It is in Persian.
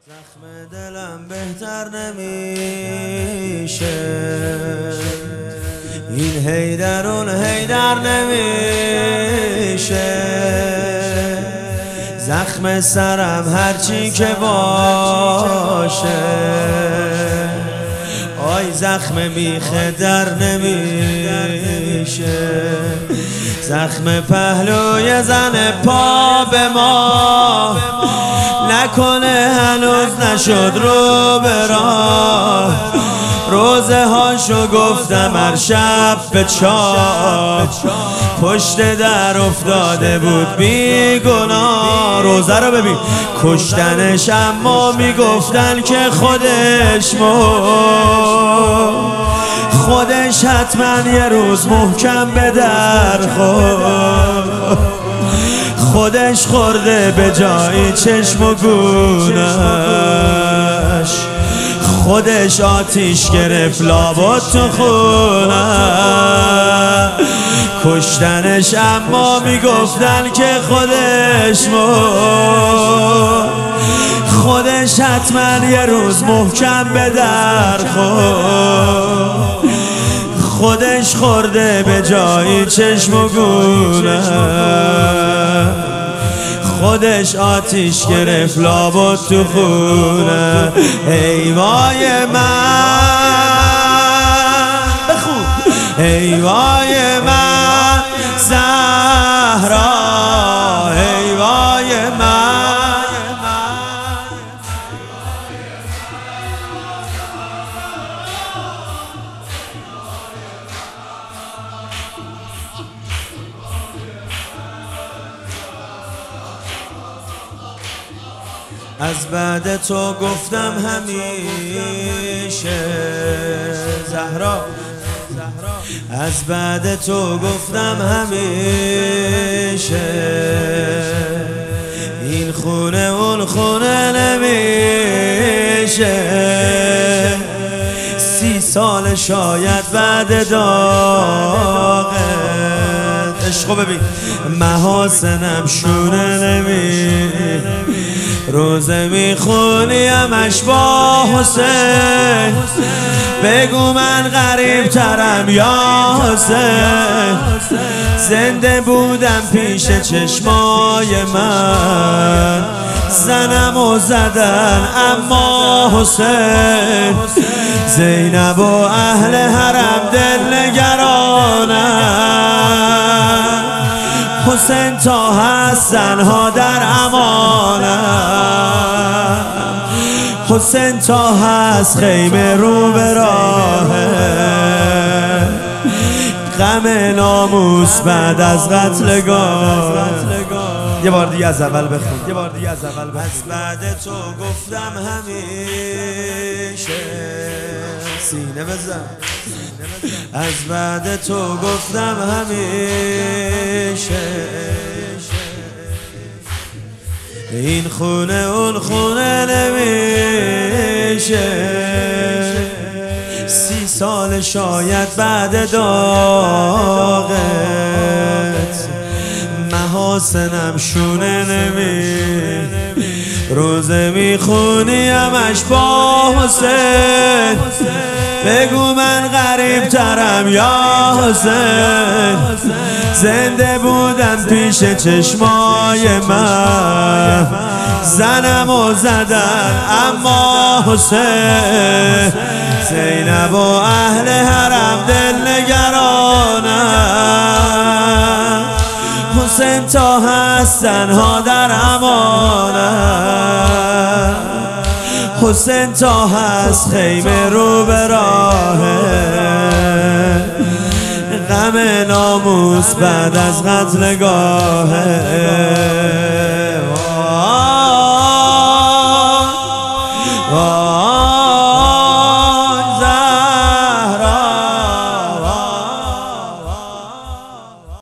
زخم دلم بهتر نمیشه، این حیدر اون حیدر نمیشه. زخم سرم هرچی که باشه، آی زخم میخه در نمیشه. زخم پهلوی زن پا به ما نکنه هنوز نشد رو به راه. روزه هاشو گفتم هر شب به چاه، پشت در افتاده بود بی گناه. روزه رو ببین کشتنش اما میگفتن که خودش خودش حتما یه روز محکم به در خودش خورده به جای چشم و گونش، خودش آتیش گرفت لابد تو خونه. کشتنش اما میگفتن که خودش حتما یه روز محکم به در خودش خورده به جای چشم و گونه. خودش آتیش گرفت لابد تو خونه. ای وای من بخون، ای وای من زهرا، ای وای من. از بعد تو گفتم همیشه زهرا، از بعد تو گفتم همیشه، این خونه اون خونه نمیشه. 30 سال شاید بعد داغت، عشقو ببین محاسنم شونه روزه میخونی همش با حسین. بگو من غریب ترم یا حسین، زنده بودم پیش چشمای من. زنم و زدن اما حسین، زینب و اهل حرم دل نگرانم. حسین تا هست زنها در امانم، حسین تا هست خیمه رو به راهه. غم ناموس بعد از قتلگاه. یه بار دیگه از اول بخون، یه بار دیگه از اول بخون. از بعد تو گفتم همیشه، سینه بزن. از بعد تو گفتم همیشه، این خونه اون خونه نمیشه. 30 سال شاید بعد داغت، محاسنم شونه روزه میخونی همش با حسین. بگو من غریب ترم یا حسین، زنده بودم پیش چشمای من. زنم و زدن اما حسین، زینب و اهل حرم دل نگرانم. حسین تا هست زنها در امانم، حسین تا هست خیمه رو به راهه. غم ناموس بعد از قتلگاهه.